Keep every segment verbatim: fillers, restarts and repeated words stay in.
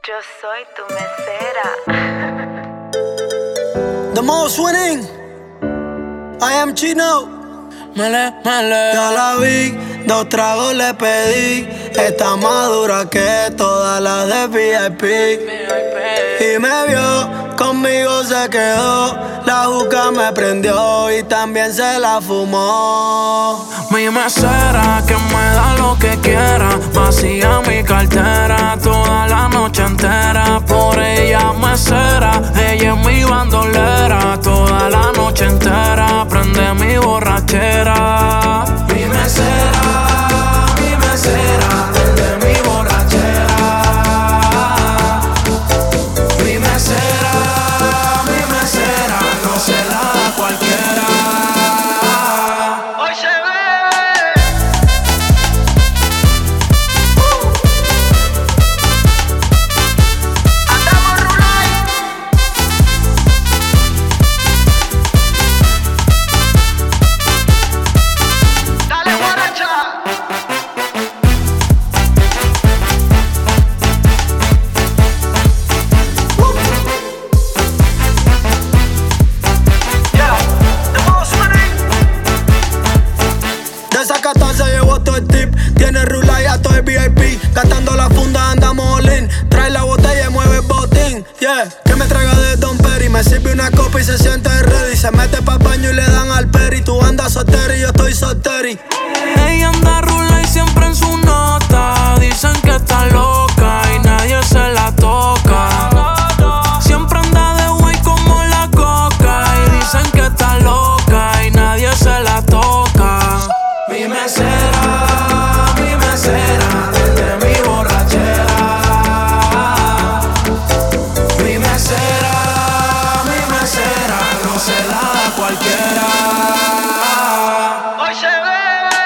Yo soy tu mesera. The most winning. I am Chino. Mele, mele. Ya la vi, dos tragos le pedí. Está más dura que todas las de V I P. Y me vio, conmigo se quedó. La juca me prendió y también se la fumó. Mi mesera que me da lo que quiera. Vacía mi cartera toda la noche entera. Por ella mesera, ella es mi bandolera. Toda la noche entera prende mi borrachera. Mi mesera, mi mesera, prende mi borrachera. Mi mesera, mi mesera, no se la da cualquiera. Hoy se ve. Andamos rulay. Dale borracha. De esa catorce llevo todo el tip. Tiene rula y a todo el V I P. Gastando la funda andamos all in. Trae la botella y mueve el botín. Yeah, que me traiga de Don Perry. Me sirve una copa y se siente ready. Se mete pa' baño y le dan al peri. Tú andas soltero y yo estoy solteri. Ella anda rula y siempre en su nota. Dicen que está loca y nadie se la toca. Siempre anda de güey como la coca. Y dicen que está loca y nadie se la toca. Mi mesera, mi mesera, desde mi borrachera. Mi mesera, mi mesera, no se la da cualquiera. Hoy se ve.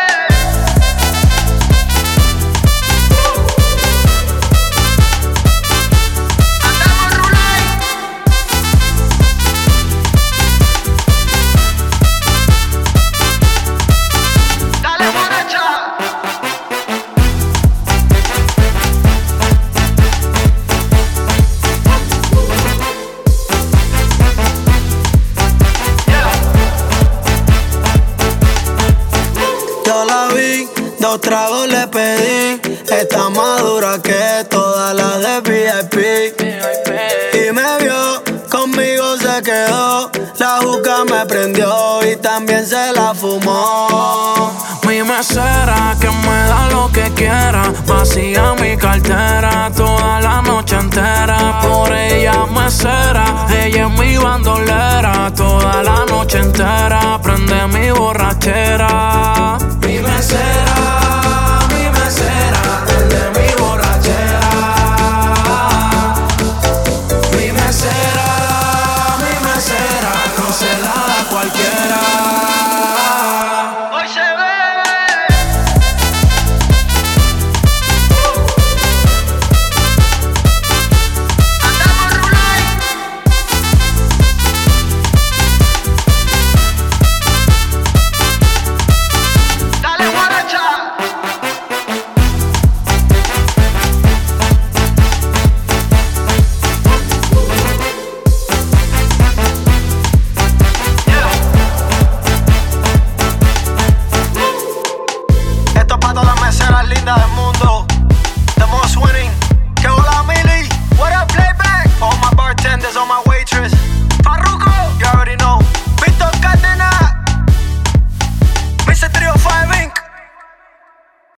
Andamos rulay. Dale borracha. Yo la vi, dos tragos le pedí. Está más dura que todas las de V I P. Y me vio, conmigo se quedó. La juca me prendió y también se la fumó. Mi mesera que me da lo que quiera. Vacía mi cartera toda la noche entera. Por ella mesera, ella es mi bandolera. Toda la noche entera prende mi borrachera.